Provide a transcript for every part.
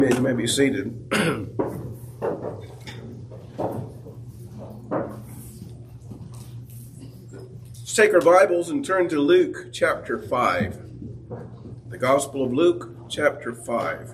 You may be seated. Let's take our Bibles and turn to Luke chapter 5. The Gospel of Luke chapter 5.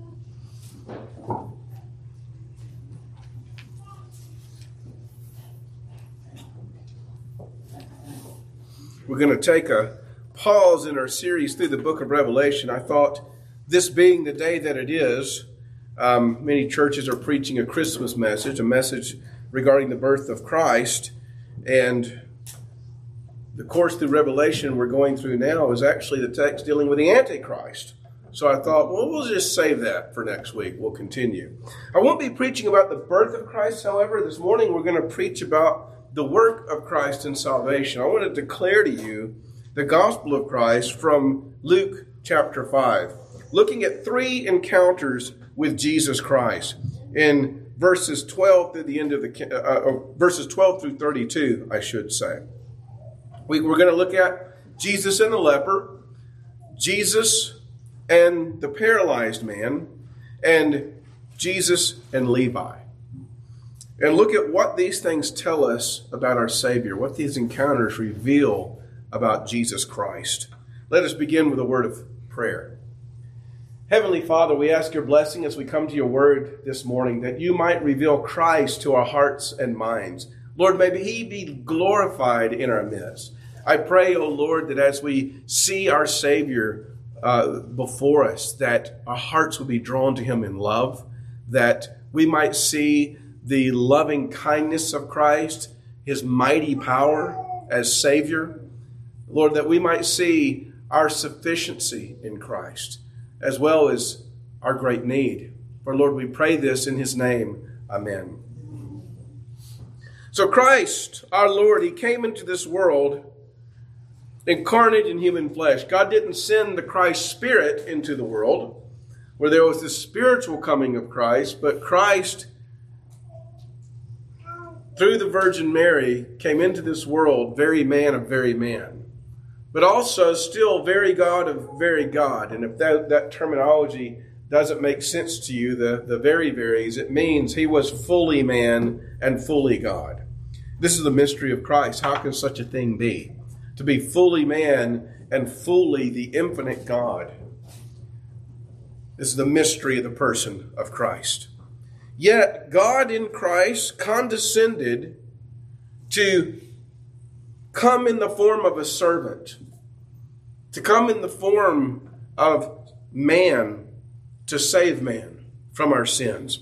We're going to take a pause in our series through the book of Revelation. I thought, this being the day that it is, many churches are preaching a Christmas message, a message regarding the birth of Christ. And the course through Revelation we're going through now is actually the text dealing with the Antichrist. So I thought, well, we'll just save that for next week. We'll continue. I won't be preaching about the birth of Christ, however. This morning we're going to preach about the work of Christ in salvation. I want to declare to you the gospel of Christ from Luke chapter 5. Looking at three encounters with Jesus Christ in verses 12 through the end of verses 12 through 32, I should say. We're going to look at Jesus and the leper, Jesus and the paralyzed man, and Jesus and Levi. And look at what these things tell us about our Savior, what these encounters reveal about Jesus Christ. Let us begin with a word of prayer. Heavenly Father, we ask your blessing as we come to your word this morning, that you might reveal Christ to our hearts and minds. Lord, may he be glorified in our midst. I pray, O Lord, that as we see our Savior before us, that our hearts will be drawn to him in love, that we might see the loving kindness of Christ, his mighty power as Savior. Lord, that we might see our sufficiency in Christ, as well as our great need. For Lord, we pray this in his name. Amen. So Christ, our Lord, he came into this world incarnate in human flesh. God didn't send the Christ Spirit into the world, where there was this spiritual coming of Christ, but Christ, through the Virgin Mary, came into this world very man of very man, but also still very God of very God. And if that terminology doesn't make sense to you, the very varies, it means he was fully man and fully God. This is the mystery of Christ. How can such a thing be? To be fully man and fully the infinite God. This is the mystery of the person of Christ. Yet God in Christ condescended to come in the form of a servant, to come in the form of man, to save man from our sins.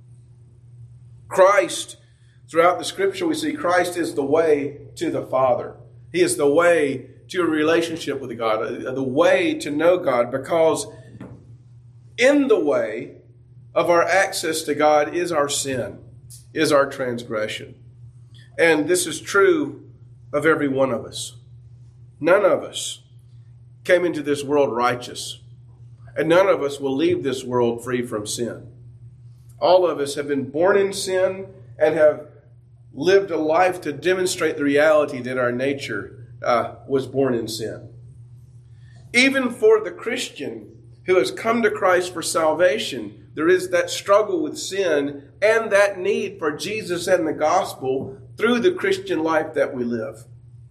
Christ, throughout the scripture we see Christ is the way to the Father. He is the way to a relationship with God, the way to know God, because in the way of our access to God is our sin, is our transgression. And this is true of every one of us. None of us came into this world righteous, and none of us will leave this world free from sin. All of us have been born in sin and have lived a life to demonstrate the reality that our nature was born in sin. Even for the Christian who has come to Christ for salvation, there is that struggle with sin and that need for Jesus and the gospel through the Christian life that we live.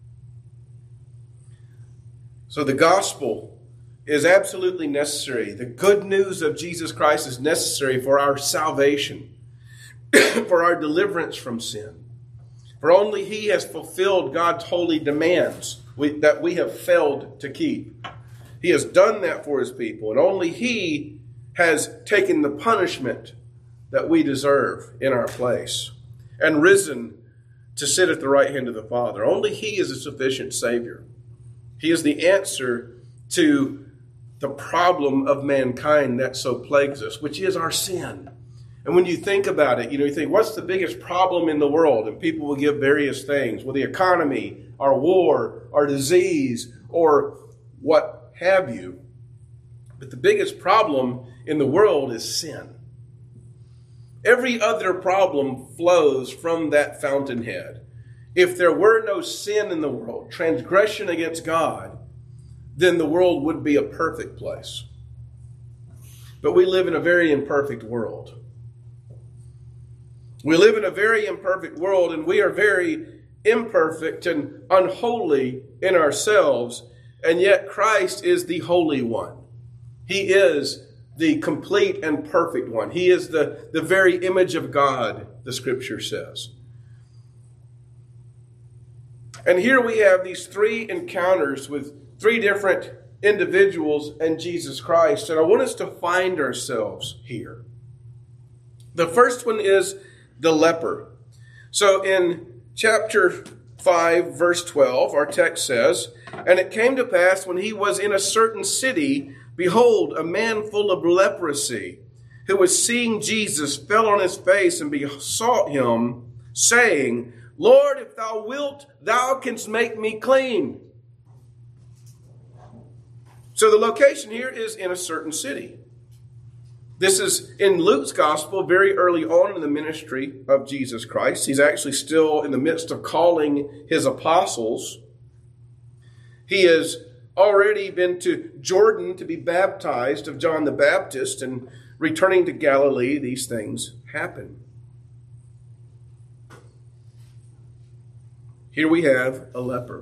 So the gospel is absolutely necessary. The good news of Jesus Christ is necessary for our salvation, for our deliverance from sin. For only he has fulfilled God's holy demands that we have failed to keep. He has done that for his people, and only he has taken the punishment that we deserve in our place and risen to sit at the right hand of the Father. Only he is a sufficient Savior. He is the answer to the problem of mankind that so plagues us, which is our sin. And when you think about it, you think, what's the biggest problem in the world? And people will give various things. Well, the economy, our war, our disease, or what have you. But the biggest problem in the world is sin. Every other problem flows from that fountainhead. If there were no sin in the world, transgression against God, then the world would be a perfect place. But we live in a very imperfect world. We live in a very imperfect world, and we are very imperfect and unholy in ourselves, and yet Christ is the Holy One. He is the complete and perfect one. He is the very image of God, the Scripture says. And here we have these three encounters with three different individuals and Jesus Christ, and I want us to find ourselves here. The first one is the leper. So in chapter 5, verse 12, our text says, "And it came to pass when he was in a certain city, behold, a man full of leprosy, who was seeing Jesus, fell on his face and besought him, saying, Lord, if thou wilt, thou canst make me clean." So the location here is in a certain city. This is in Luke's gospel very early on in the ministry of Jesus Christ. He's actually still in the midst of calling his apostles. He has already been to Jordan to be baptized of John the Baptist, and returning to Galilee, these things happen. Here we have a leper.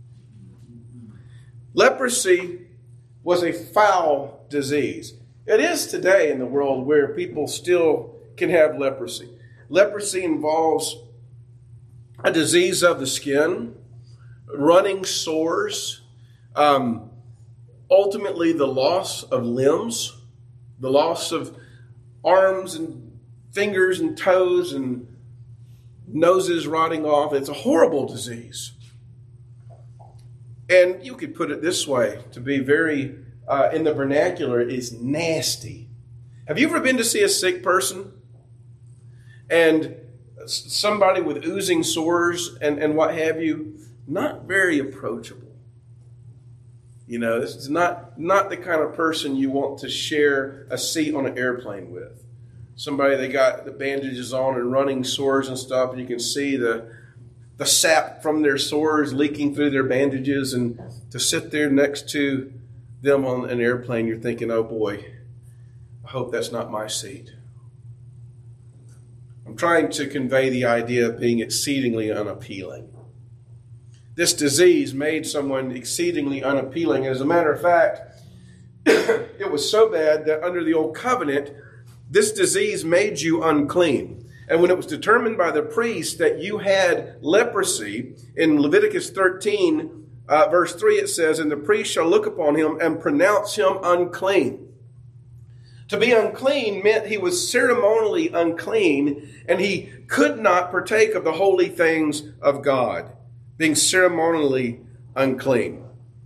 Leprosy was a foul disease. It is today in the world where people still can have leprosy. Leprosy involves a disease of the skin, running sores, ultimately the loss of limbs, the loss of arms and fingers and toes and noses rotting off. It's a horrible disease. And you could put it this way, to be very, in the vernacular, is nasty. Have you ever been to see a sick person? And somebody with oozing sores and what have you, not very approachable. You know, this is not the kind of person you want to share a seat on an airplane with. Somebody, they got the bandages on and running sores and stuff, and you can see the sap from their sores leaking through their bandages, and to sit there next to them on an airplane, you're thinking, oh boy, I hope that's not my seat. I'm trying to convey the idea of being exceedingly unappealing. This disease made someone exceedingly unappealing. As a matter of fact, it was so bad that under the old covenant, this disease made you unclean. And when it was determined by the priest that you had leprosy, in Leviticus 13, verse 3, it says, "And the priest shall look upon him and pronounce him unclean." To be unclean meant he was ceremonially unclean, and he could not partake of the holy things of God, being ceremonially unclean.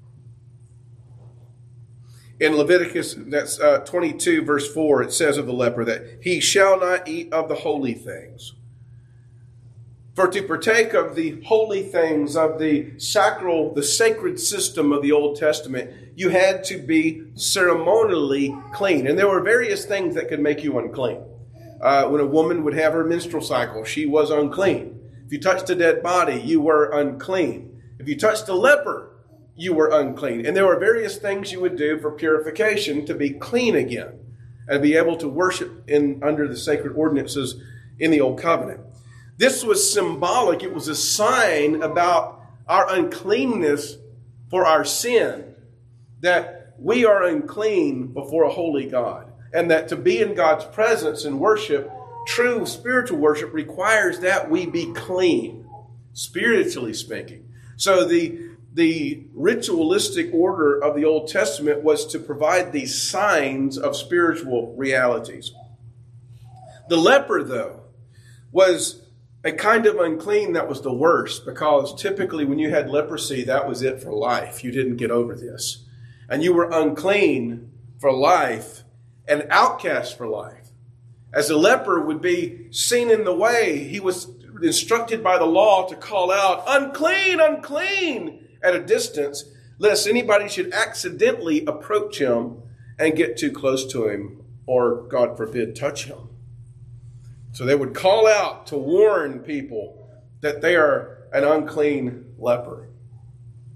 In Leviticus, that's 22, verse 4, it says of the leper that he shall not eat of the holy things. For to partake of the holy things of the sacred system of the Old Testament, you had to be ceremonially clean. And there were various things that could make you unclean. When a woman would have her menstrual cycle, she was unclean. If you touched a dead body, you were unclean. If you touched a leper, you were unclean. And there were various things you would do for purification to be clean again and be able to worship under the sacred ordinances in the Old Covenant. This was symbolic. It was a sign about our uncleanness for our sin, that we are unclean before a holy God, and that to be in God's presence and worship, true spiritual worship, requires that we be clean, spiritually speaking. So the ritualistic order of the Old Testament was to provide these signs of spiritual realities. The leper, though, was a kind of unclean that was the worst, because typically when you had leprosy, that was it for life. You didn't get over this. And you were unclean for life and outcast for life. As a leper would be seen in the way, he was instructed by the law to call out, "Unclean, unclean," at a distance, lest anybody should accidentally approach him and get too close to him, or, God forbid, touch him. So they would call out to warn people that they are an unclean leper.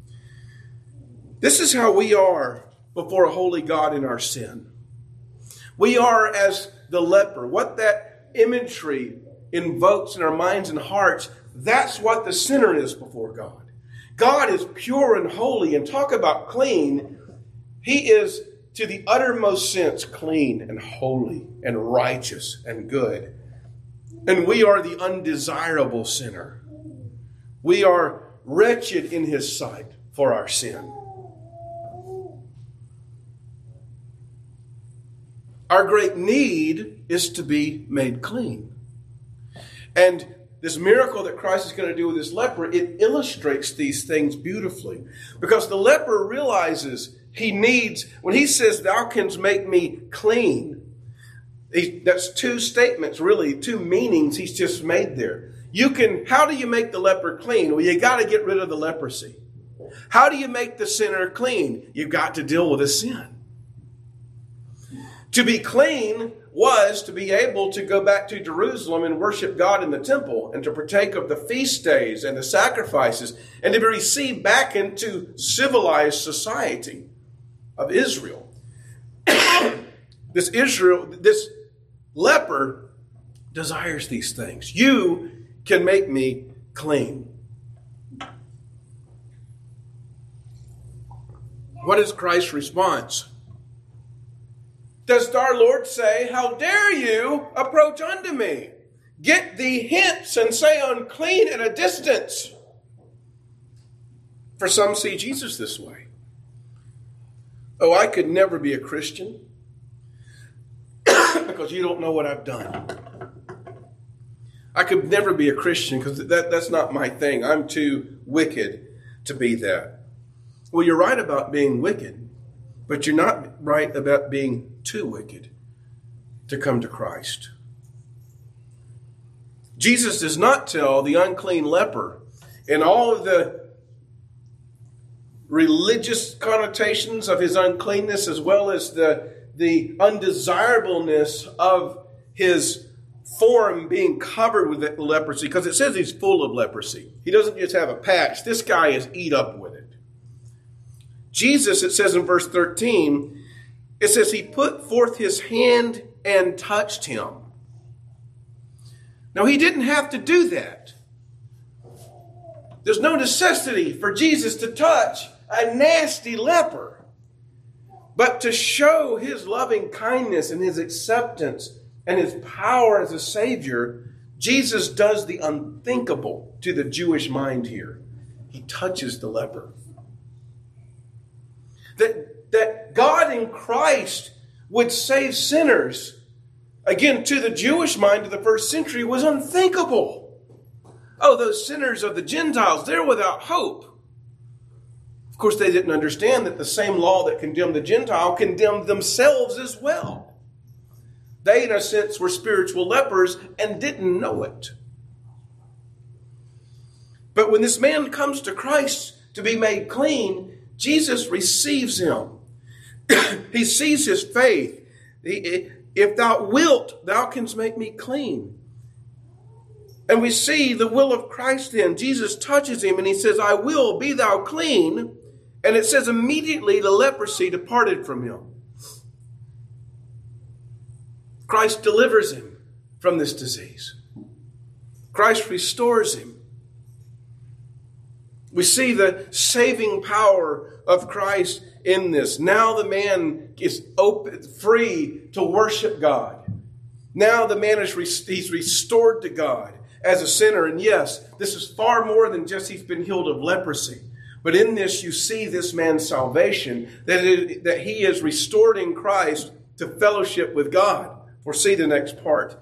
This is how we are before a holy God in our sin. We are as the leper. What that imagery invokes in our minds and hearts, that's what the sinner is before God. God is pure and holy, and talk about clean. He is, to the uttermost sense, clean and holy and righteous and good. And we are the undesirable sinner. We are wretched in his sight for our sin. Our great need is to be made clean. And this miracle that Christ is going to do with this leper, it illustrates these things beautifully. Because the leper realizes he needs, when he says, thou canst make me clean, that's two statements, really, two meanings he's just made there. How do you make the leper clean? Well, you got to get rid of the leprosy. How do you make the sinner clean? You've got to deal with the sin. To be clean was to be able to go back to Jerusalem and worship God in the temple and to partake of the feast days and the sacrifices and to be received back into civilized society of Israel. This leper desires these things. You can make me clean. What is Christ's response? Does our Lord say, how dare you approach unto me? Get thee hence and say unclean at a distance. For some see Jesus this way. Oh, I could never be a Christian because you don't know what I've done. I could never be a Christian because that's not my thing. I'm too wicked to be that. Well, you're right about being wicked, but you're not right about being too wicked to come to Christ. Jesus does not tell the unclean leper in all of the religious connotations of his uncleanness as well as the undesirableness of his form being covered with leprosy, because it says he's full of leprosy. He doesn't just have a patch. This guy is eat up with it. Jesus, it says in verse 13, it says he put forth his hand and touched him. Now, he didn't have to do that. There's no necessity for Jesus to touch a nasty leper. But to show his loving kindness and his acceptance and his power as a Savior, Jesus does the unthinkable to the Jewish mind here. He touches the leper. That God in Christ would save sinners, again, to the Jewish mind of the first century was unthinkable. Oh, those sinners of the Gentiles, they're without hope. Of course, they didn't understand that the same law that condemned the Gentile condemned themselves as well. They, in a sense, were spiritual lepers and didn't know it. But when this man comes to Christ to be made clean, Jesus receives him. He sees his faith. If thou wilt, thou canst make me clean. And we see the will of Christ then. Jesus touches him and he says, I will, be thou clean. And it says immediately the leprosy departed from him. Christ delivers him from this disease. Christ restores him. We see the saving power of Christ in this. Now the man is free to worship God. Now the man he's restored to God as a sinner. And yes, this is far more than just he's been healed of leprosy. But in this you see this man's salvation, that he is restored in Christ to fellowship with God. Or see the next part.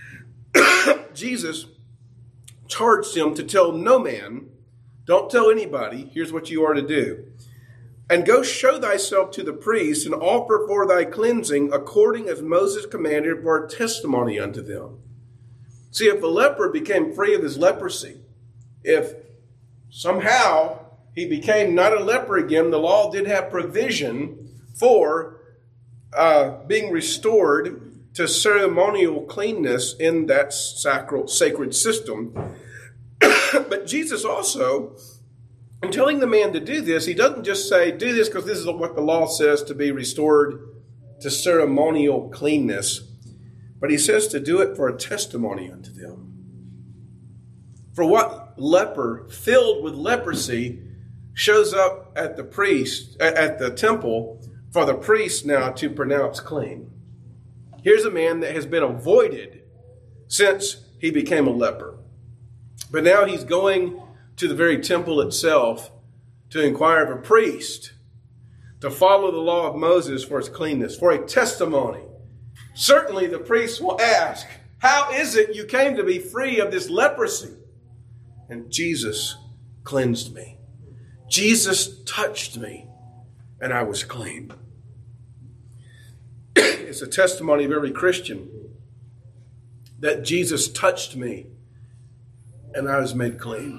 Jesus charged him to tell no man, don't tell anybody, here's what you are to do. And go show thyself to the priest and offer for thy cleansing according as Moses commanded for a testimony unto them. See, if a leper became free of his leprosy, if somehow he became not a leper again, the law did have provision for being restored to ceremonial cleanness in that sacred system. But Jesus also, in telling the man to do this, he doesn't just say, do this because this is what the law says to be restored to ceremonial cleanness, but he says to do it for a testimony unto them. For what leper filled with leprosy shows up at the temple for the priest now to pronounce clean? Here's a man that has been avoided since he became a leper. But now he's going to the very temple itself to inquire of a priest to follow the law of Moses for his cleanness, for a testimony. Certainly the priest will ask, how is it you came to be free of this leprosy? And Jesus cleansed me. Jesus touched me, and I was clean. It's a testimony of every Christian that Jesus touched me, and I was made clean.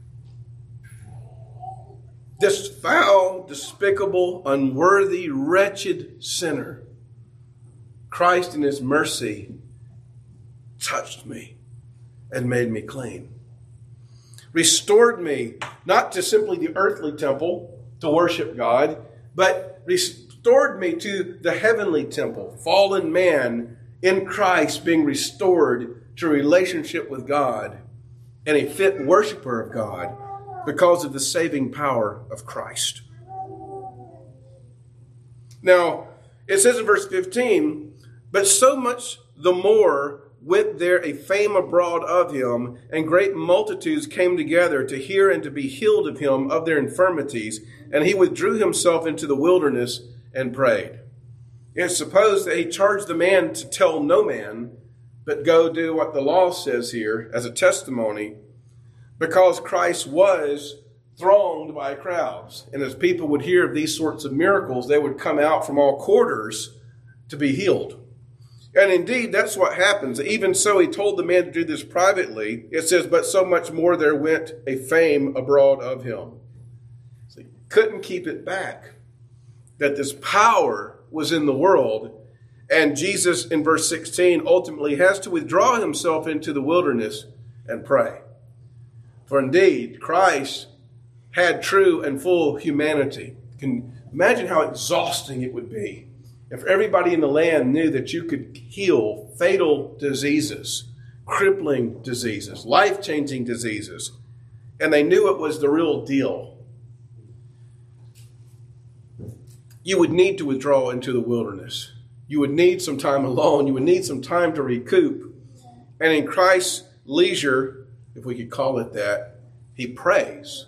This foul, despicable, unworthy, wretched sinner, Christ in his mercy touched me and made me clean. Restored me, not to simply the earthly temple to worship God, but restored me to the heavenly temple, fallen man in Christ being restored to a relationship with God and a fit worshiper of God because of the saving power of Christ. Now, it says in verse 15, but so much the more went there a fame abroad of him, and great multitudes came together to hear and to be healed of him of their infirmities. And he withdrew himself into the wilderness and prayed. It's supposed that he charged the man to tell no man, but go do what the law says here as a testimony, because Christ was thronged by crowds. And as people would hear of these sorts of miracles, they would come out from all quarters to be healed. And indeed, that's what happens. Even so, he told the man to do this privately. It says, but so much more there went a fame abroad of him. So he couldn't keep it back, that this power was in the world. And Jesus, in verse 16, ultimately has to withdraw himself into the wilderness and pray. For indeed, Christ had true and full humanity. You can imagine how exhausting it would be if everybody in the land knew that you could heal fatal diseases, crippling diseases, life-changing diseases, and they knew it was the real deal. You would need to withdraw into the wilderness. You would need some time alone. You would need some time to recoup. And in Christ's leisure, if we could call it that, he prays.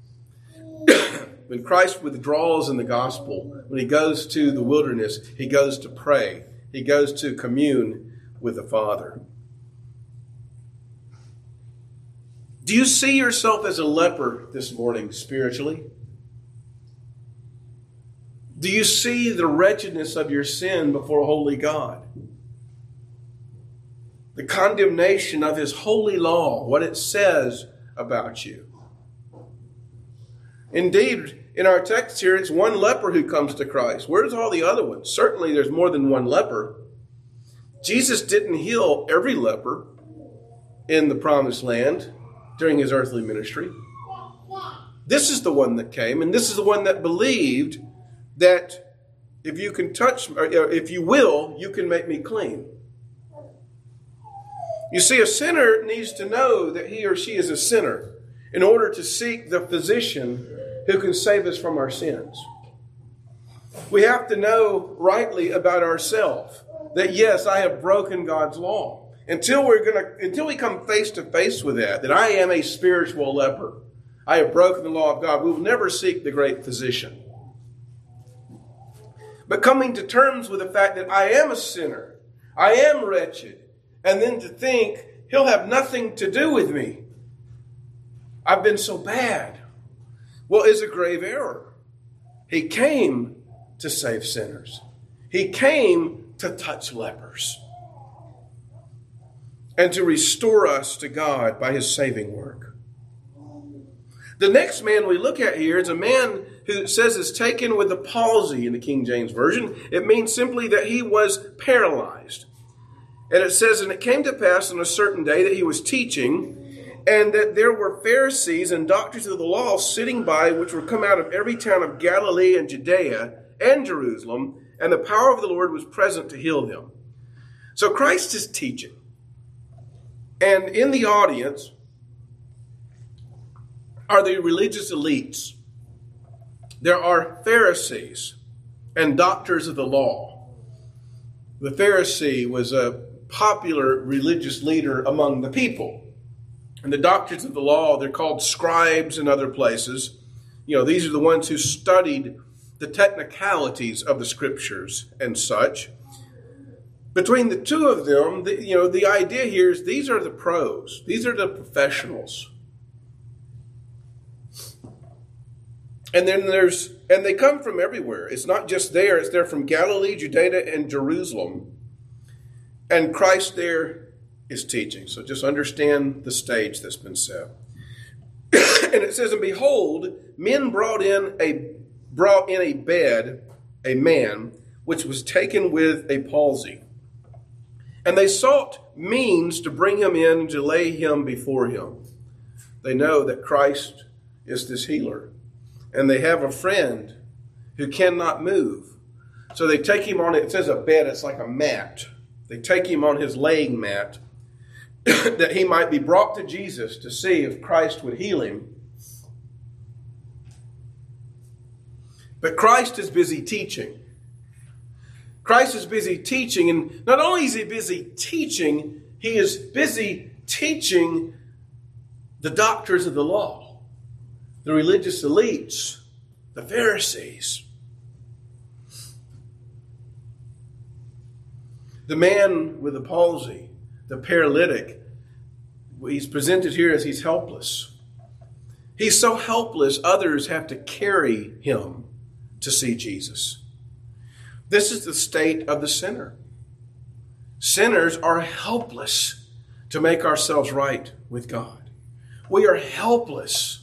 When Christ withdraws in the gospel, when he goes to the wilderness, he goes to pray. He goes to commune with the Father. Do you see yourself as a leper this morning spiritually? Do you see the wretchedness of your sin before a holy God? The condemnation of his holy law, what it says about you. Indeed, in our text here, it's one leper who comes to Christ. Where's all the other ones? Certainly there's more than one leper. Jesus didn't heal every leper in the promised land during his earthly ministry. This is the one that came, and this is the one that believed that if you can touch, or if you will, you can make me clean. You see, a sinner needs to know that he or she is a sinner in order to seek the physician who can save us from our sins. We have to know rightly about ourselves that, yes, I have broken God's law. Until we come face to face with that I am a spiritual leper, I have broken the law of God, we will never seek the great physician. But coming to terms with the fact that I am a sinner, I am wretched, and then to think he'll have nothing to do with me, I've been so bad, well, is a grave error. He came to save sinners. He came to touch lepers and to restore us to God by his saving work. The next man we look at here is a man who says is taken with the palsy in the King James Version. It means simply that he was paralyzed. And it says, and it came to pass on a certain day that he was teaching, and that there were Pharisees and doctors of the law sitting by, which were come out of every town of Galilee and Judea and Jerusalem, and the power of the Lord was present to heal them. So Christ is teaching. And in the audience are the religious elites. There are Pharisees and doctors of the law. The Pharisee was a popular religious leader among the people. And the doctors of the law, they're called scribes in other places. These are the ones who studied the technicalities of the scriptures and such. Between the two of them, the idea here is these are the pros. These are the professionals. And then they come from everywhere. It's not just there. They're from Galilee, Judea, and Jerusalem. And Christ there is teaching. So just understand the stage that's been set. And it says, and behold, men brought in a bed a man which was taken with a palsy. And they sought means to bring him in, to lay him before him. They know that Christ is this healer. And they have a friend who cannot move. So they take him on, it says a bed, it's like a mat. They take him on his laying mat that he might be brought to Jesus to see if Christ would heal him. But Christ is busy teaching. Christ is busy teaching, and not only is he busy teaching, he is busy teaching the doctors of the law, the religious elites, the Pharisees. The man with the palsy, the paralytic, he's presented here as he's helpless. He's so helpless, others have to carry him to see Jesus. This is the state of the sinner. Sinners are helpless to make ourselves right with God. We are helpless.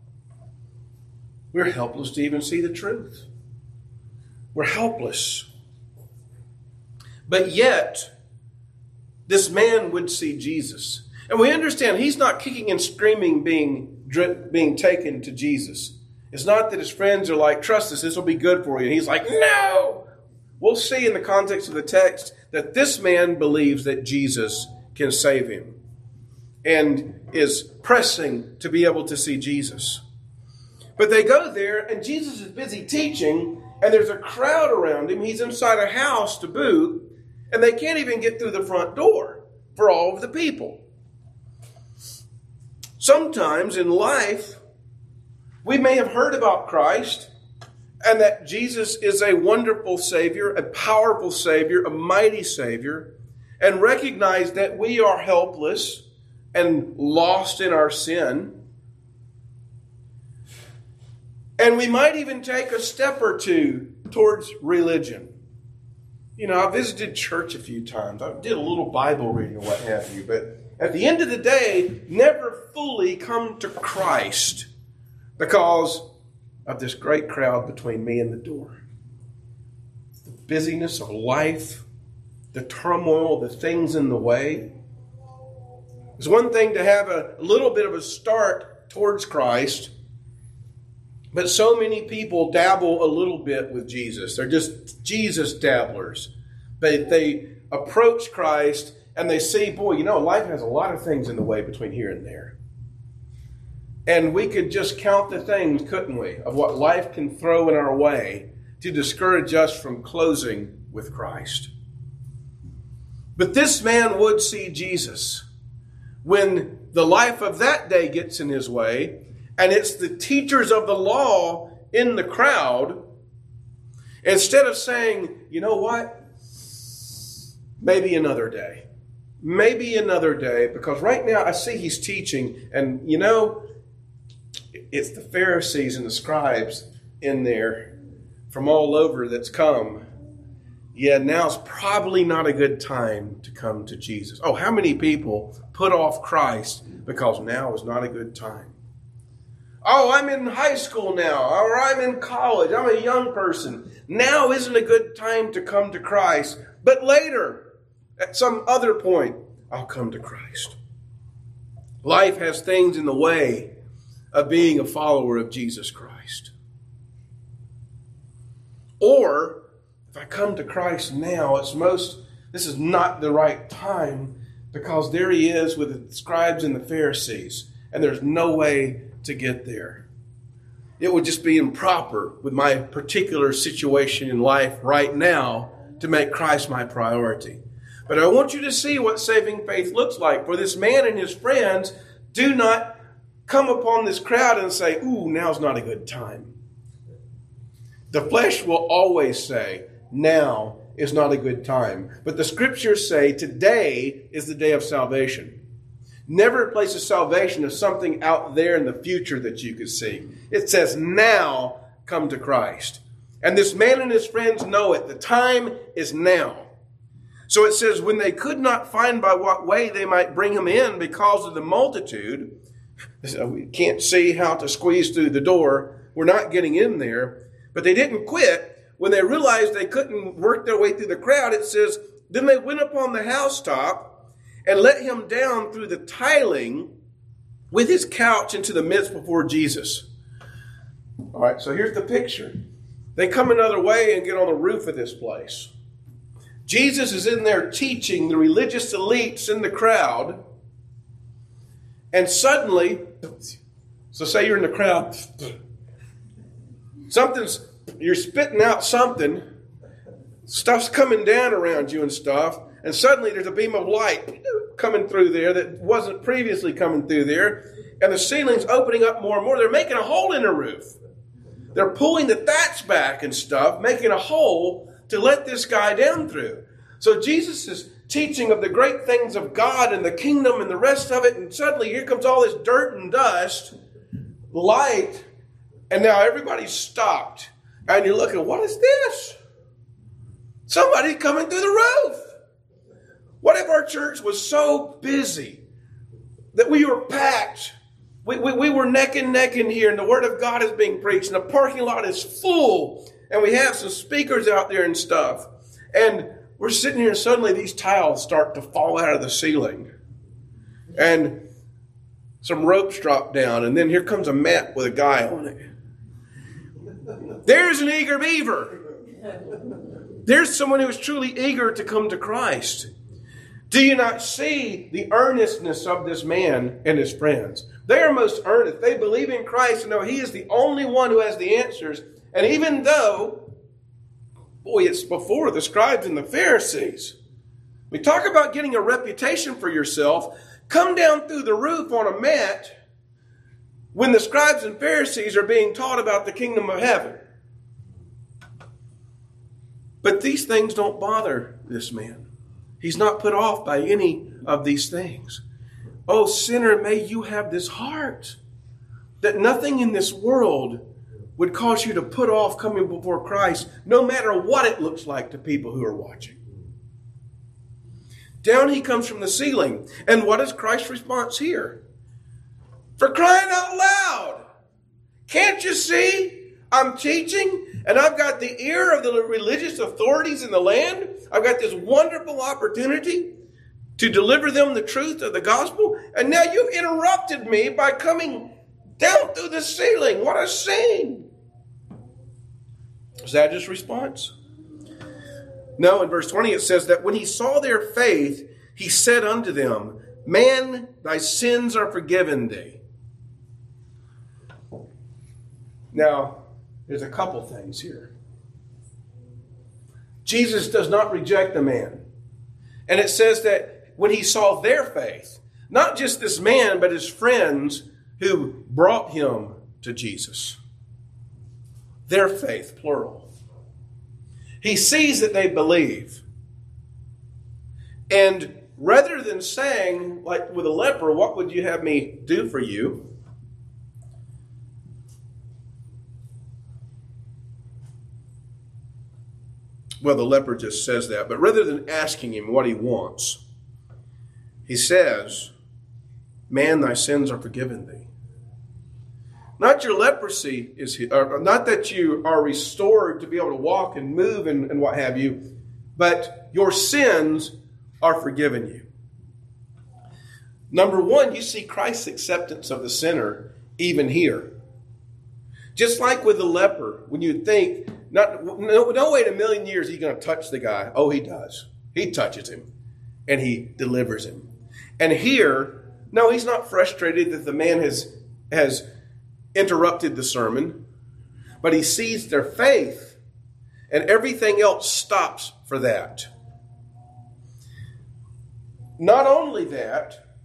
We're helpless to even see the truth. We're helpless. But yet, this man would see Jesus. And we understand he's not kicking and screaming being taken to Jesus. It's not that his friends are like, trust us, this will be good for you. And he's like, no! We'll see in the context of the text that this man believes that Jesus can save him and is pressing to be able to see Jesus. But they go there and Jesus is busy teaching and there's a crowd around him. He's inside a house to boot and they can't even get through the front door for all of the people. Sometimes in life, we may have heard about Christ and that Jesus is a wonderful Savior, a powerful Savior, a mighty Savior, and recognize that we are helpless and lost in our sin. And we might even take a step or two towards religion. I visited church a few times. I did a little Bible reading or what have you, but at the end of the day, never fully come to Christ because of this great crowd between me and the door. The busyness of life, the turmoil, the things in the way. It's one thing to have a little bit of a start towards Christ, but so many people dabble a little bit with Jesus. They're just Jesus dabblers. They approach Christ and they see, boy, life has a lot of things in the way between here and there. And we could just count the things, couldn't we, of what life can throw in our way to discourage us from closing with Christ. But this man would see Jesus when the life of that day gets in his way, and it's the teachers of the law in the crowd. Instead of saying, you know what, maybe another day. Maybe another day, because right now I see he's teaching, and it's the Pharisees and the scribes in there from all over that's come. Yeah, now's probably not a good time to come to Jesus. Oh, how many people put off Christ because now is not a good time? Oh, I'm in high school now, or I'm in college, I'm a young person. Now isn't a good time to come to Christ, but later, at some other point, I'll come to Christ. Life has things in the way of being a follower of Jesus Christ. Or if I come to Christ now, this is not the right time, because there he is with the scribes and the Pharisees, and there's no way to get there. It would just be improper with my particular situation in life right now to make Christ my priority. But I want you to see what saving faith looks like. For this man and his friends do not come upon this crowd and say, ooh, now's not a good time. The flesh will always say, now is not a good time. But the scriptures say today is the day of salvation. Never replaces salvation as something out there in the future that you could see. It says, now come to Christ. And this man and his friends know it. The time is now. So it says, when they could not find by what way they might bring him in because of the multitude, so we can't see how to squeeze through the door, we're not getting in there, but they didn't quit. When they realized they couldn't work their way through the crowd, it says, then they went up on the housetop and let him down through the tiling with his couch into the midst before Jesus. All right, so here's the picture. They come another way and get on the roof of this place. Jesus is in there teaching the religious elites in the crowd. And suddenly, so say you're in the crowd, you're spitting out something, stuff's coming down around you and stuff, and suddenly there's a beam of light coming through there that wasn't previously coming through there, and the ceiling's opening up more and more. They're making a hole in the roof. They're pulling the thatch back and stuff, making a hole to let this guy down through. So Jesus is teaching of the great things of God and the kingdom and the rest of it, and suddenly here comes all this dirt and dust, light, and now everybody's stopped. And you're looking, what is this? Somebody's coming through the roof. What if our church was so busy that we were packed? We were neck and neck in here, and the Word of God is being preached, and the parking lot is full, and we have some speakers out there and stuff. And we're sitting here, and suddenly these tiles start to fall out of the ceiling. And some ropes drop down, and then here comes a mat with a guy on it. There's an eager beaver. There's someone who is truly eager to come to Christ. Do you not see the earnestness of this man and his friends? They are most earnest. They believe in Christ and know he is the only one who has the answers. And even though, it's before the scribes and the Pharisees. We talk about getting a reputation for yourself. Come down through the roof on a mat when the scribes and Pharisees are being taught about the kingdom of heaven. But these things don't bother this man. He's not put off by any of these things. Oh, sinner, may you have this heart that nothing in this world would cause you to put off coming before Christ, no matter what it looks like to people who are watching. Down he comes from the ceiling. And what is Christ's response here? For crying out loud, can't you see? I'm teaching, and I've got the ear of the religious authorities in the land. I've got this wonderful opportunity to deliver them the truth of the gospel. And now you've interrupted me by coming down through the ceiling. What a scene. Is that his response? No, in verse 20 it says that when he saw their faith, he said unto them, Man, thy sins are forgiven thee. Now, there's a couple things here. Jesus does not reject the man. And it says that when he saw their faith, not just this man, but his friends who brought him to Jesus. Their faith, plural. He sees that they believe. And rather than saying, like with a leper, what would you have me do for you? Well, the leper just says that. But rather than asking him what he wants, he says, Man, thy sins are forgiven thee. Not your leprosy is not that you are restored to be able to walk and move and what have you, but your sins are forgiven you. Number one, you see Christ's acceptance of the sinner even here. Just like with the leper, when you think, No way in a million years he's going to touch the guy. Oh, he does. He touches him and he delivers him. And here, no, he's not frustrated that the man has interrupted the sermon, but he sees their faith and everything else stops for that. Not only that,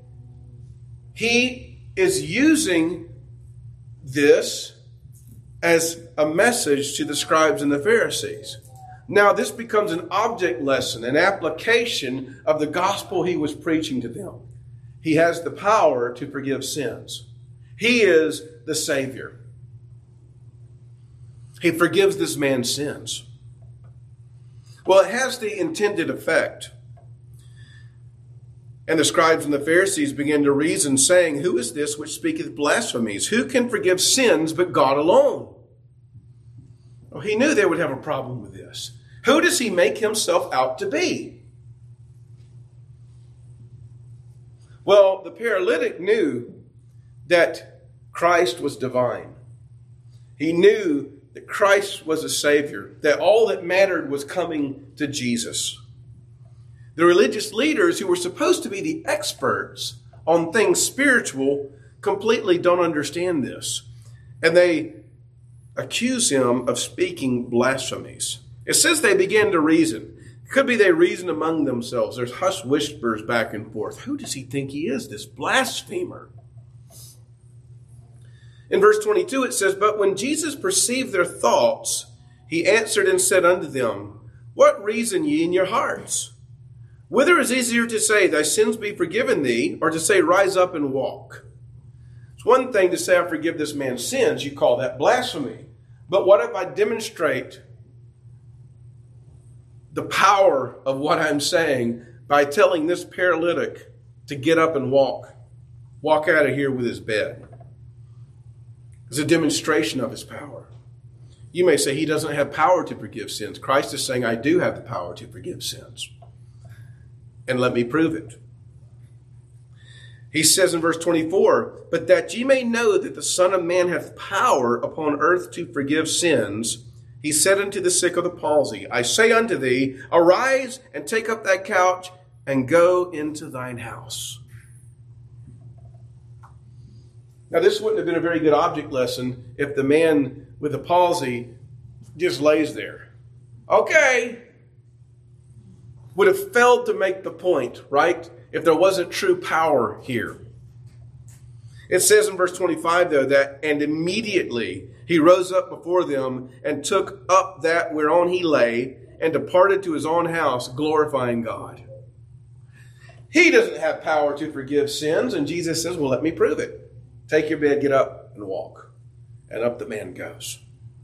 he is using this as a message to the scribes and the Pharisees. Now this becomes an object lesson, an application of the gospel he was preaching to them. He has the power to forgive sins. He is the Savior. He forgives this man's sins. Well, it has the intended effect. And the scribes and the Pharisees began to reason, saying, "Who is this which speaketh blasphemies? Who can forgive sins but God alone?" Well, he knew they would have a problem with this. Who does he make himself out to be? Well, the paralytic knew that Christ was divine. He knew that Christ was a Savior, that all that mattered was coming to Jesus. The religious leaders who were supposed to be the experts on things spiritual completely don't understand this. And they accuse him of speaking blasphemies. It says they began to reason. It could be they reasoned among themselves. There's hushed whispers back and forth. Who does he think he is, this blasphemer? In verse 22 it says, "But when Jesus perceived their thoughts, he answered and said unto them, What reason ye in your hearts? Whether is easier to say, Thy sins be forgiven thee, or to say, Rise up and walk? It's one thing to say, I forgive this man's sins. You call that blasphemy. But what if I demonstrate the power of what I'm saying by telling this paralytic to get up and walk out of here with his bed? It's a demonstration of his power. You may say he doesn't have power to forgive sins. Christ is saying, I do have the power to forgive sins. And let me prove it. He says in verse 24, "But that ye may know that the Son of Man hath power upon earth to forgive sins, he said unto the sick of the palsy, I say unto thee, arise and take up thy couch and go into thine house." Now this wouldn't have been a very good object lesson if the man with the palsy just lays there. Okay. Would have failed to make the point, right? If there wasn't true power here. It says in verse 25, though, that, "And immediately he rose up before them and took up that whereon he lay and departed to his own house, glorifying God." He doesn't have power to forgive sins. And Jesus says, well, let me prove it. Take your bed, get up and walk. And up the man goes.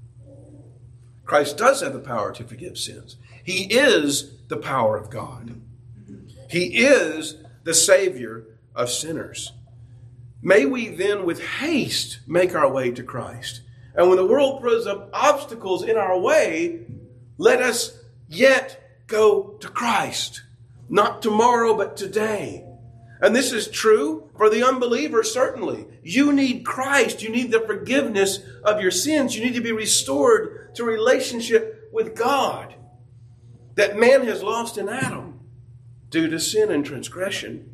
Christ does have the power to forgive sins. He is the power of God. He is the Savior of sinners. May we then with haste make our way to Christ. And when the world throws up obstacles in our way, let us yet go to Christ. Not tomorrow, but today. And this is true for the unbeliever, certainly. You need Christ. You need the forgiveness of your sins. You need to be restored to relationship with God that man has lost in Adam due to sin and transgression.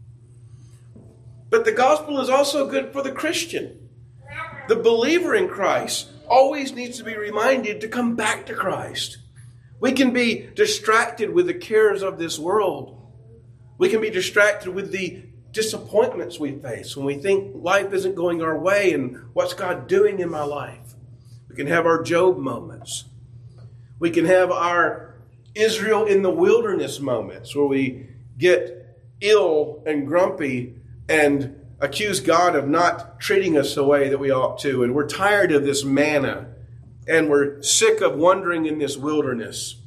But the gospel is also good for the Christian. The believer in Christ always needs to be reminded to come back to Christ. We can be distracted with the cares of this world. We can be distracted with the disappointments we face when we think life isn't going our way and what's God doing in my life. We can have our Job moments. We can have our Israel in the wilderness moments where we get ill and grumpy and accuse God of not treating us the way that we ought to. And we're tired of this manna and we're sick of wandering in this wilderness.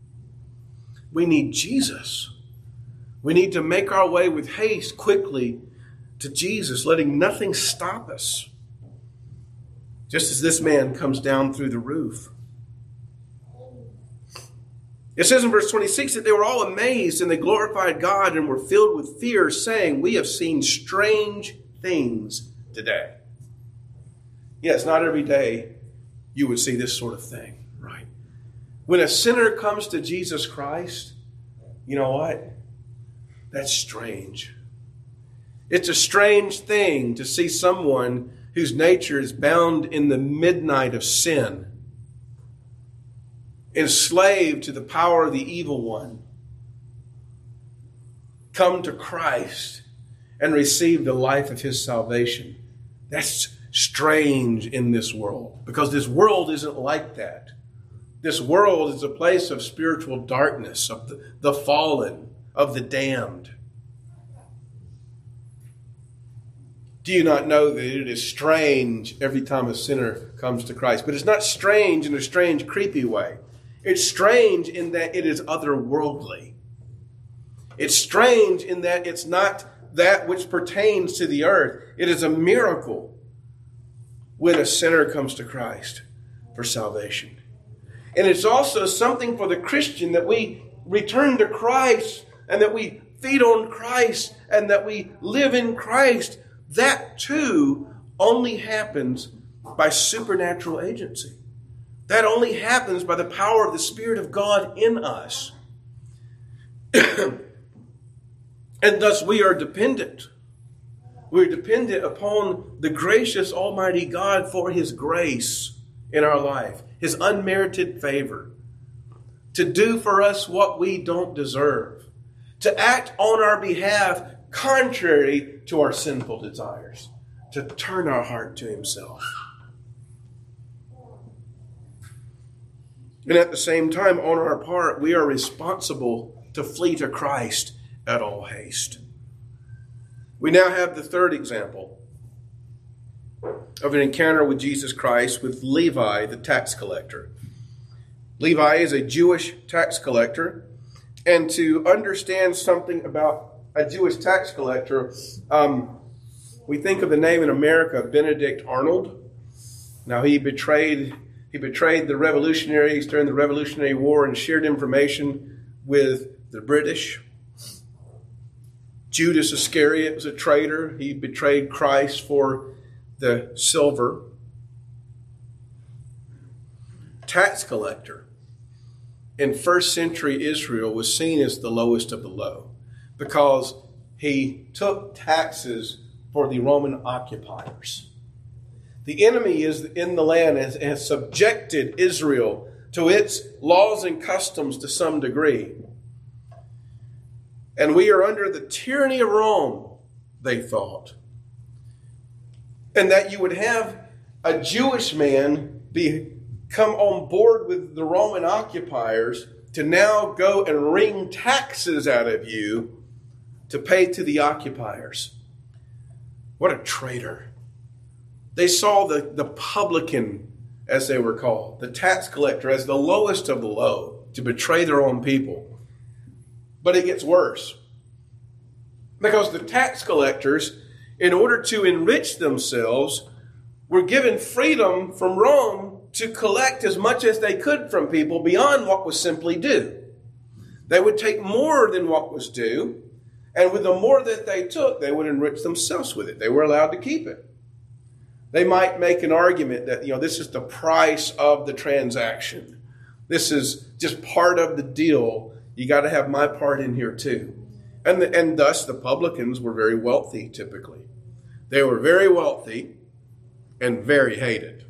We need Jesus. We need to make our way with haste quickly to Jesus, letting nothing stop us. Just as this man comes down through the roof. It says in verse 26 that they were all amazed and they glorified God and were filled with fear, saying, "We have seen strange things today." Yes, not every day you would see this sort of thing. Right. When a sinner comes to Jesus Christ, you know what? That's strange. It's a strange thing to see someone whose nature is bound in the midnight of sin, enslaved to the power of the evil one, come to Christ and receive the life of his salvation. That's strange in this world, because this world isn't like that. This world is a place of spiritual darkness, of the fallen, of the damned. Do you not know that it is strange every time a sinner comes to Christ? But it's not strange in a strange, creepy way. It's strange in that it is otherworldly. It's strange in that it's not that which pertains to the earth. It is a miracle when a sinner comes to Christ for salvation. And it's also something for the Christian that we return to Christ and that we feed on Christ and that we live in Christ. That too only happens by supernatural agency. That only happens by the power of the Spirit of God in us. And thus we are dependent. We're dependent upon the gracious Almighty God for His grace in our life, His unmerited favor, to do for us what we don't deserve, to act on our behalf contrary to our sinful desires, to turn our heart to Himself. And at the same time, on our part, we are responsible to flee to Christ at all haste. We now have the third example of an encounter with Jesus Christ with Levi, the tax collector. Levi is a Jewish tax collector, and to understand something about a Jewish tax collector, we think of the name in America, Benedict Arnold. Now, he betrayed the revolutionaries during the Revolutionary War and shared information with the British. Judas Iscariot was a traitor. He betrayed Christ for the silver. Tax collector in first century Israel was seen as the lowest of the low because he took taxes for the Roman occupiers. The enemy is in the land and has subjected Israel to its laws and customs to some degree. And we are under the tyranny of Rome, they thought. And that you would have a Jewish man come on board with the Roman occupiers to now go and wring taxes out of you to pay to the occupiers. What a traitor. They saw the publican, as they were called, the tax collector, as the lowest of the low, to betray their own people. But it gets worse. Because the tax collectors, in order to enrich themselves, were given freedom from Rome to collect as much as they could from people beyond what was simply due. They would take more than what was due, and with the more that they took, they would enrich themselves with it. They were allowed to keep it. They might make an argument that, this is the price of the transaction. This is just part of the deal. You got to have my part in here too. And thus the publicans were very wealthy typically. They were very wealthy and very hated.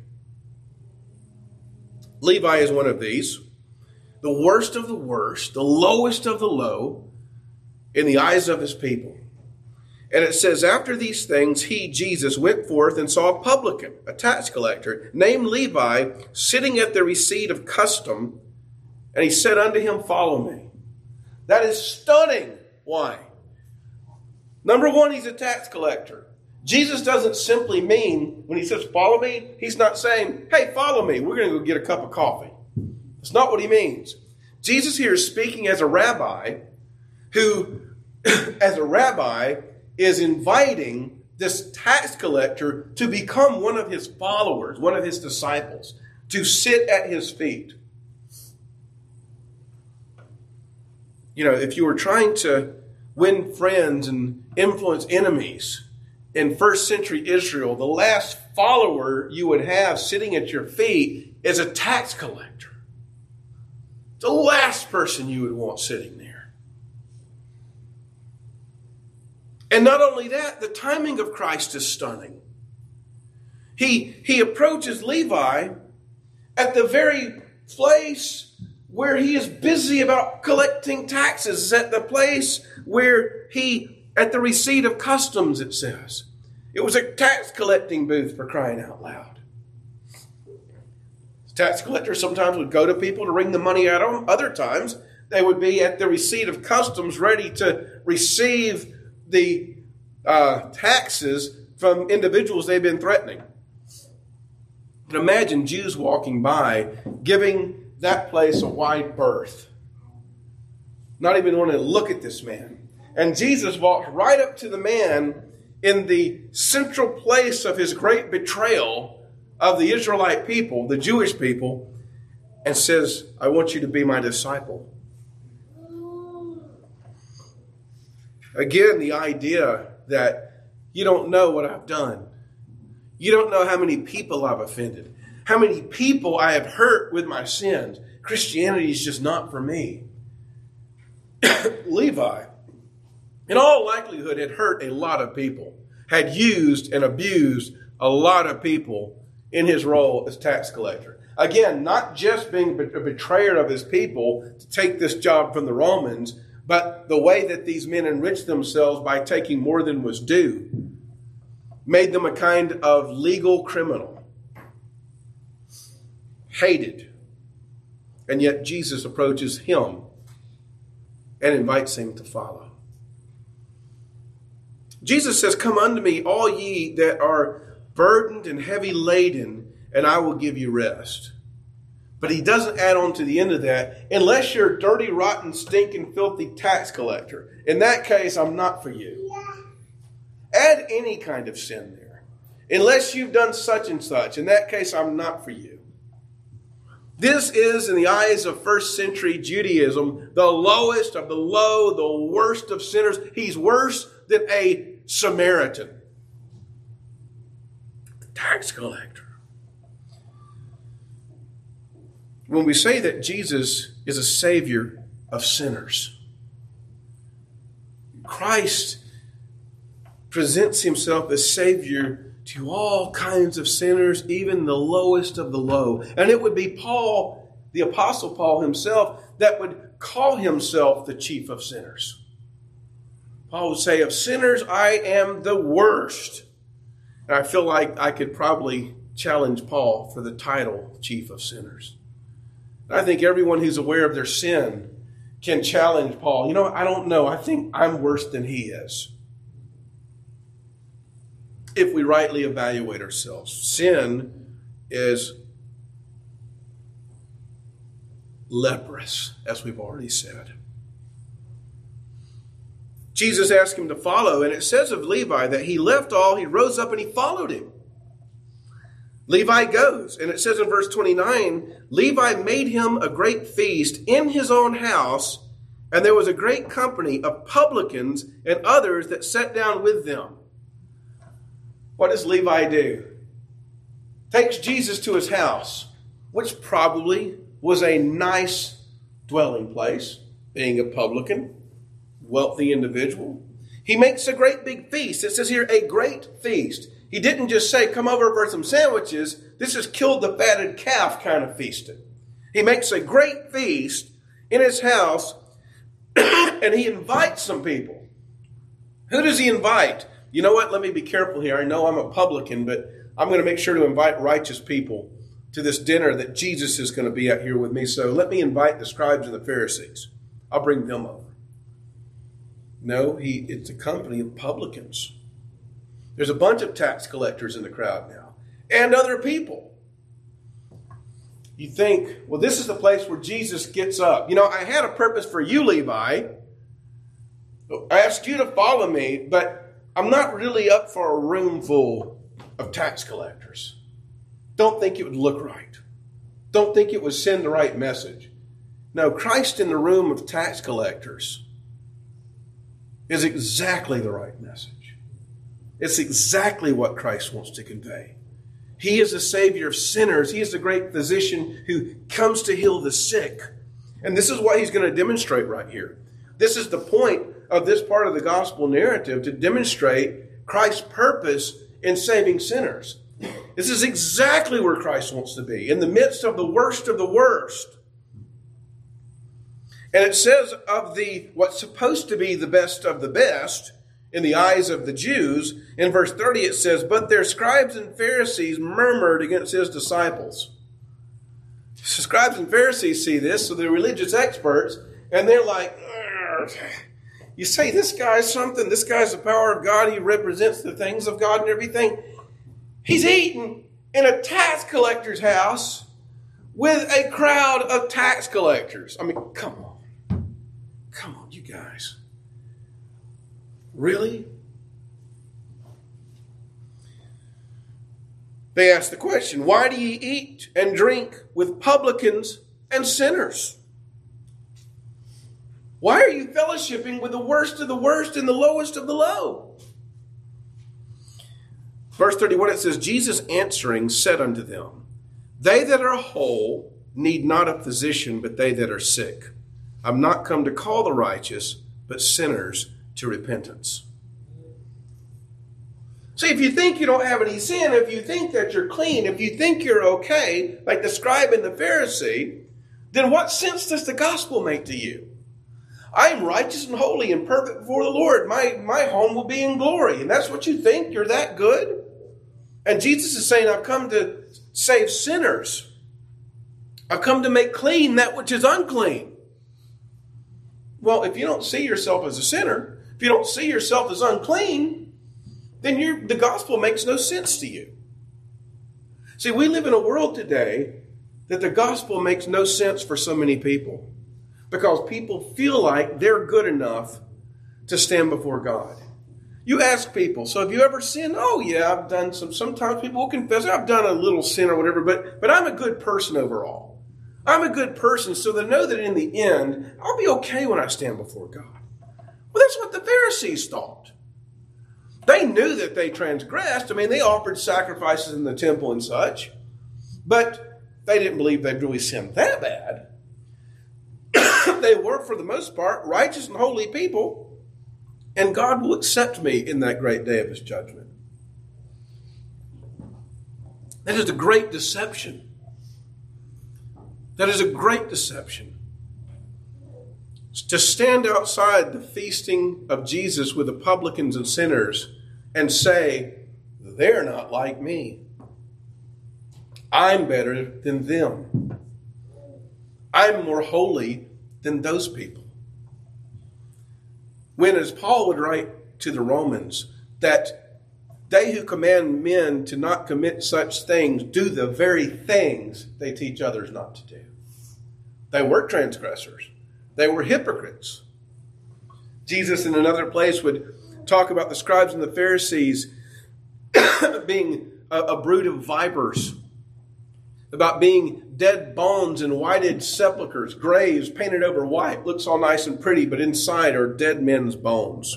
Levi is one of these. The worst of the worst, the lowest of the low in the eyes of his people. And it says, after these things, he, Jesus, went forth and saw a publican, a tax collector, named Levi, sitting at the receipt of custom. And he said unto him, follow me. That is stunning. Why? Number one, he's a tax collector. Jesus doesn't simply mean, when he says follow me, he's not saying, hey, follow me. We're going to go get a cup of coffee. That's not what he means. Jesus here is speaking as a rabbi who, as a rabbi, is inviting this tax collector to become one of his followers, one of his disciples, to sit at his feet. If you were trying to win friends and influence enemies in first century Israel, the last follower you would have sitting at your feet is a tax collector. The last person you would want sitting there. And not only that, the timing of Christ is stunning. He approaches Levi at the very place where he is busy about collecting taxes, at the place where at the receipt of customs, it says. It was a tax collecting booth, for crying out loud. Tax collectors sometimes would go to people to wring the money out of them. Other times, they would be at the receipt of customs ready to receive the taxes from individuals they've been threatening. And imagine Jews walking by, giving that place a wide berth. Not even wanting to look at this man. And Jesus walked right up to the man in the central place of his great betrayal of the Israelite people, the Jewish people, and says, I want you to be my disciple. Again, the idea that you don't know what I've done. You don't know how many people I've offended, how many people I have hurt with my sins. Christianity is just not for me. Levi, in all likelihood, had hurt a lot of people, had used and abused a lot of people in his role as tax collector. Again, not just being a betrayer of his people to take this job from the Romans, but the way that these men enriched themselves by taking more than was due made them a kind of legal criminal. Hated. And yet Jesus approaches him and invites him to follow. Jesus says, come unto me, all ye that are burdened and heavy laden, and I will give you rest. But he doesn't add on to the end of that, unless you're a dirty, rotten, stinking, filthy tax collector. In that case, I'm not for you. Add any kind of sin there. Unless you've done such and such. In that case, I'm not for you. This is, in the eyes of first century Judaism, the lowest of the low, the worst of sinners. He's worse than a Samaritan. The tax collector. When we say that Jesus is a Savior of sinners, Christ presents himself as Savior to all kinds of sinners, even the lowest of the low. And it would be Paul, the Apostle Paul himself, that would call himself the chief of sinners. Paul would say, of sinners, I am the worst. And I feel like I could probably challenge Paul for the title, chief of sinners. I think everyone who's aware of their sin can challenge Paul. I don't know. I think I'm worse than he is. If we rightly evaluate ourselves. Sin is leprous, as we've already said. Jesus asked him to follow, and it says of Levi that he left all, he rose up and he followed him. Levi goes, and it says in verse 29, Levi made him a great feast in his own house, and there was a great company of publicans and others that sat down with them. What does Levi do? Takes Jesus to his house, which probably was a nice dwelling place, being a publican, wealthy individual. He makes a great big feast. It says here, a great feast. He didn't just say, come over for some sandwiches. This is kill the fatted calf kind of feasting. He makes a great feast in his house, and he invites some people. Who does he invite? You know what? Let me be careful here. I know I'm a publican, but I'm going to make sure to invite righteous people to this dinner that Jesus is going to be at here with me. So let me invite the scribes and the Pharisees. I'll bring them over. No, it's a company of publicans. There's a bunch of tax collectors in the crowd now. And other people. You think, well, this is the place where Jesus gets up. I had a purpose for you, Levi. I asked you to follow me, but I'm not really up for a room full of tax collectors. Don't think it would look right. Don't think it would send the right message. No, Christ in the room of tax collectors is exactly the right message. It's exactly what Christ wants to convey. He is the Savior of sinners. He is the great physician who comes to heal the sick. And this is what he's going to demonstrate right here. This is the point of this part of the gospel narrative, to demonstrate Christ's purpose in saving sinners. This is exactly where Christ wants to be, in the midst of the worst of the worst. And it says of what's supposed to be the best of the best in the eyes of the Jews, in verse 30 it says, "But their scribes and Pharisees murmured against his disciples." So scribes and Pharisees see this, so they're religious experts, and they're like, you say this guy's something, this guy's the power of God, he represents the things of God and everything. He's eating in a tax collector's house with a crowd of tax collectors. I mean, come on. Come on, you guys. Really? They ask the question, why do ye eat and drink with publicans and sinners? Why are you fellowshipping with the worst of the worst and the lowest of the low? Verse 31, it says, Jesus answering said unto them, they that are whole need not a physician, but they that are sick. I'm not come to call the righteous, but sinners to repentance. See, if you think you don't have any sin, if you think that you're clean, if you think you're okay, like the scribe and the Pharisee, then what sense does the gospel make to you? I am righteous and holy and perfect before the Lord. My home will be in glory. And that's what you think? You're that good? And Jesus is saying, I've come to save sinners. I've come to make clean that which is unclean. Well, if you don't see yourself as a sinner, if you don't see yourself as unclean, then the gospel makes no sense to you. See, we live in a world today that the gospel makes no sense for so many people, because people feel like they're good enough to stand before God. You ask people, so have you ever sinned? Oh, yeah, I've done sometimes people will confess, I've done a little sin or whatever, but I'm a good person overall. I'm a good person, so they know that in the end, I'll be okay when I stand before God. Well, that's what the Pharisees thought. They knew that they transgressed. I mean, they offered sacrifices in the temple and such, but they didn't believe they'd really sinned that bad. They were, for the most part, righteous and holy people, and God will accept me in that great day of his judgment. That is a great deception. That is a great deception. To stand outside the feasting of Jesus with the publicans and sinners and say, they're not like me. I'm better than them. I'm more holy than those people. When, as Paul would write to the Romans, that they who command men to not commit such things do the very things they teach others not to do. They were transgressors. They were hypocrites. Jesus in another place would talk about the scribes and the Pharisees being a brood of vipers, about being dead bones and whited sepulchres, graves painted over white. Looks all nice and pretty, but inside are dead men's bones.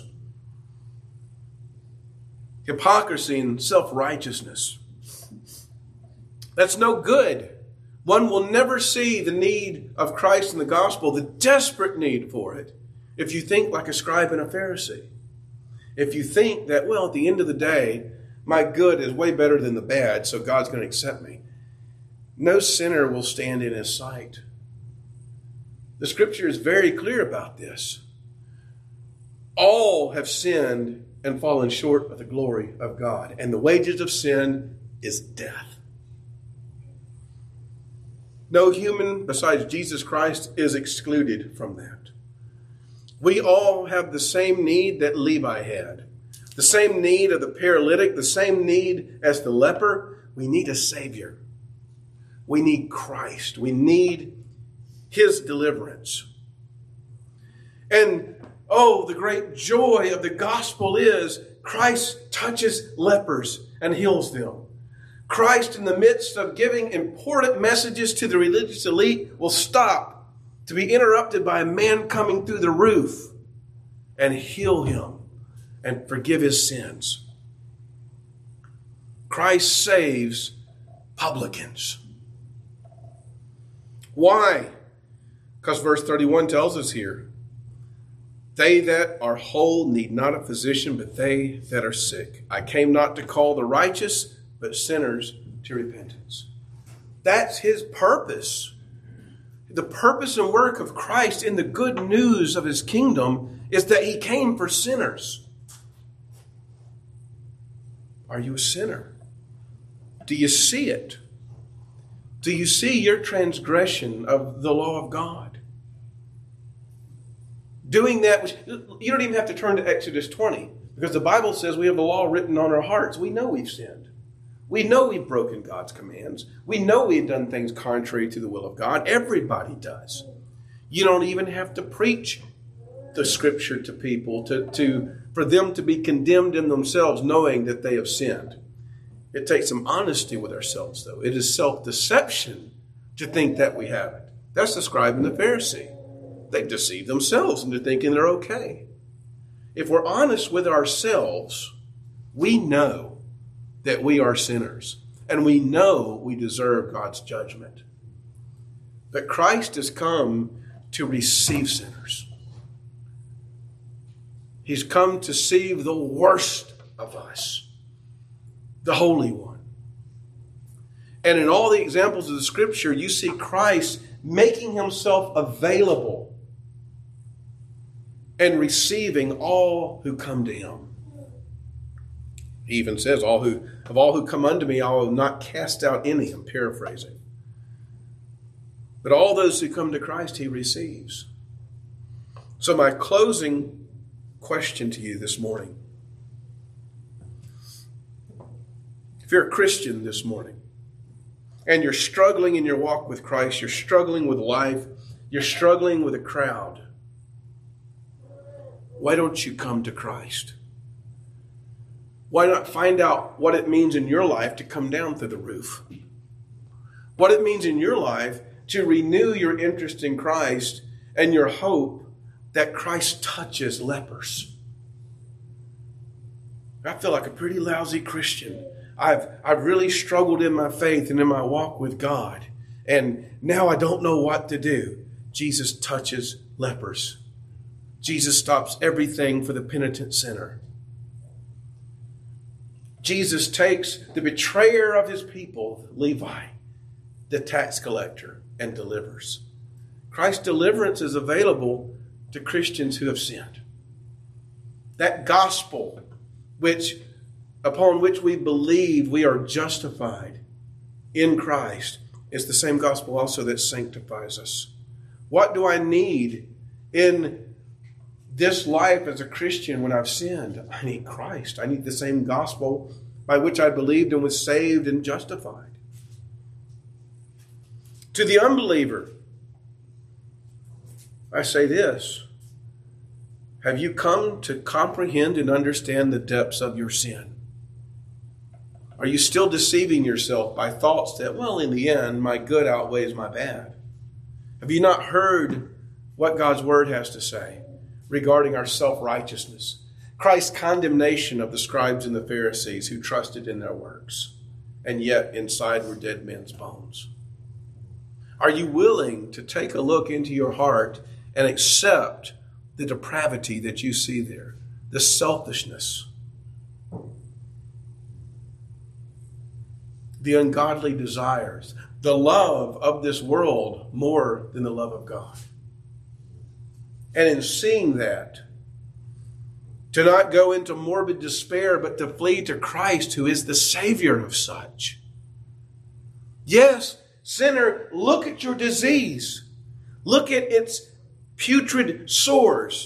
Hypocrisy and self-righteousness. That's no good. One will never see the need of Christ in the gospel, the desperate need for it, if you think like a scribe and a Pharisee. If you think that, well, at the end of the day, my good is way better than the bad, so God's going to accept me. No sinner will stand in his sight. The scripture is very clear about this. All have sinned and fallen short of the glory of God, and the wages of sin is death. No human besides Jesus Christ is excluded from that. We all have the same need that Levi had. The same need of the paralytic, the same need as the leper. We need a Savior. We need Christ. We need his deliverance. And, the great joy of the gospel is Christ touches lepers and heals them. Christ, in the midst of giving important messages to the religious elite, will stop to be interrupted by a man coming through the roof and heal him and forgive his sins. Christ saves publicans. Why? Because verse 31 tells us here, they that are whole need not a physician, but they that are sick. I came not to call the righteous, but sinners to repentance. That's his purpose. The purpose and work of Christ in the good news of his kingdom is that he came for sinners. Are you a sinner? Do you see it? Do you see your transgression of the law of God? Doing that, you don't even have to turn to Exodus 20, because the Bible says we have the law written on our hearts. We know we've sinned. We know we've broken God's commands. We know we've done things contrary to the will of God. Everybody does. You don't even have to preach the Scripture to people for them to be condemned in themselves, knowing that they have sinned. It takes some honesty with ourselves, though. It is self-deception to think that we haven't. That's the scribe and the Pharisee. They deceive themselves into thinking they're okay. If we're honest with ourselves, we know that we are sinners, and we know we deserve God's judgment. But Christ has come to receive sinners. He's come to save the worst of us, the Holy One. And in all the examples of the Scripture, you see Christ making himself available and receiving all who come to him. He even says, of all who come unto me, I will not cast out any. I'm paraphrasing. But all those who come to Christ, he receives. So my closing question to you this morning. If you're a Christian this morning, and you're struggling in your walk with Christ, you're struggling with life, you're struggling with a crowd, why don't you come to Christ? Why not find out what it means in your life to come down through the roof? What it means in your life to renew your interest in Christ and your hope that Christ touches lepers. I feel like a pretty lousy Christian. I've really struggled in my faith and in my walk with God. And now I don't know what to do. Jesus touches lepers. Jesus stops everything for the penitent sinner. Jesus takes the betrayer of his people, Levi, the tax collector, and delivers. Christ's deliverance is available to Christians who have sinned. That gospel upon which we believe we are justified in Christ is the same gospel also that sanctifies us. What do I need in this life as a Christian when I've sinned? I need Christ. I need the same gospel by which I believed and was saved and justified. To the unbeliever, I say this. Have you come to comprehend and understand the depths of your sin? Are you still deceiving yourself by thoughts that, well, in the end, my good outweighs my bad? Have you not heard what God's word has to say regarding our self-righteousness? Christ's condemnation of the scribes and the Pharisees who trusted in their works, and yet inside were dead men's bones. Are you willing to take a look into your heart and accept the depravity that you see there, the selfishness, the ungodly desires, the love of this world more than the love of God? And in seeing that, to not go into morbid despair, but to flee to Christ, who is the Savior of such. Yes, sinner, look at your disease. Look at its putrid sores.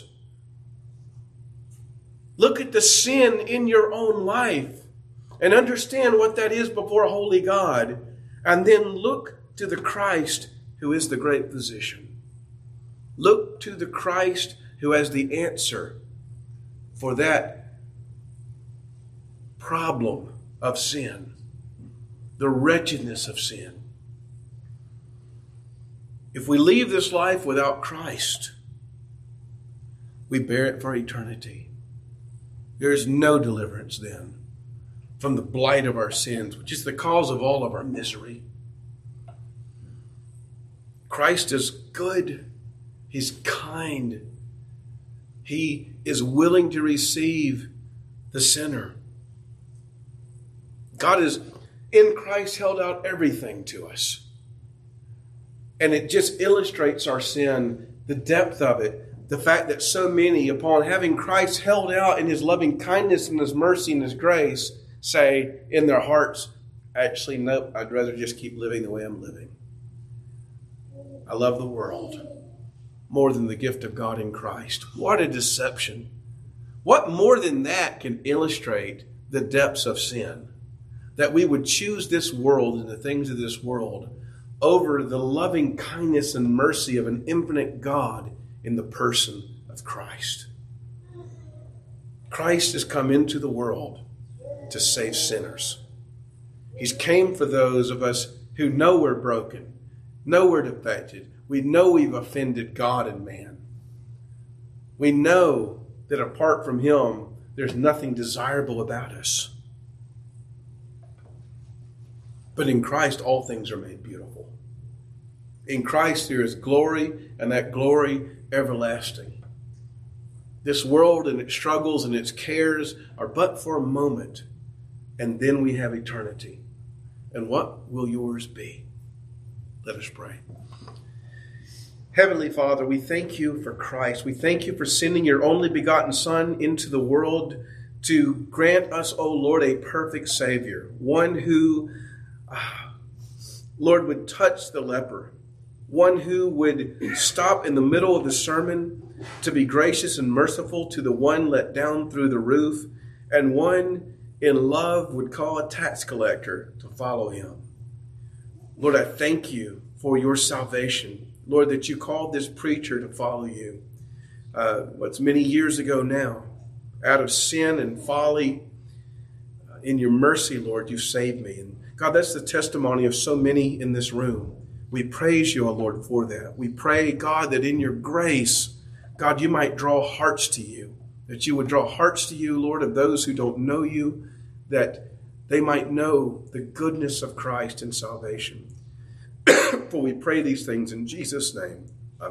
Look at the sin in your own life and understand what that is before a holy God. And then look to the Christ who is the great physician. Look to the Christ who has the answer for that problem of sin, the wretchedness of sin. If we leave this life without Christ, we bear it for eternity. There is no deliverance then from the blight of our sins, which is the cause of all of our misery. Christ is good He's kind. He is willing to receive the sinner. God has, in Christ, held out everything to us. And it just illustrates our sin, the depth of it, the fact that so many, upon having Christ held out in his loving kindness and his mercy and his grace, say in their hearts, actually, nope, I'd rather just keep living the way I'm living. I love the world more than the gift of God in Christ. What a deception. What more than that can illustrate the depths of sin? That we would choose this world and the things of this world over the loving kindness and mercy of an infinite God in the person of Christ. Christ has come into the world to save sinners. He's came for those of us who know we're broken, know we're defected. We know we've offended God and man. We know that apart from him, there's nothing desirable about us. But in Christ, all things are made beautiful. In Christ, there is glory, and that glory everlasting. This world and its struggles and its cares are but for a moment, and then we have eternity. And what will yours be? Let us pray. Heavenly Father, we thank you for Christ. We thank you for sending your only begotten Son into the world to grant us, O Lord, a perfect Savior. One who, Lord, would touch the leper. One who would stop in the middle of the sermon to be gracious and merciful to the one let down through the roof. And one in love would call a tax collector to follow him. Lord, I thank you for your salvation. Lord, that you called this preacher to follow you. What's many years ago now, out of sin and folly, in your mercy, Lord, you saved me. And God, that's the testimony of so many in this room. We praise you, O Lord, for that. We pray, God, that in your grace, God, you might draw hearts to you. That you would draw hearts to you, Lord, of those who don't know you, that they might know the goodness of Christ and salvation. For we pray these things in Jesus' name.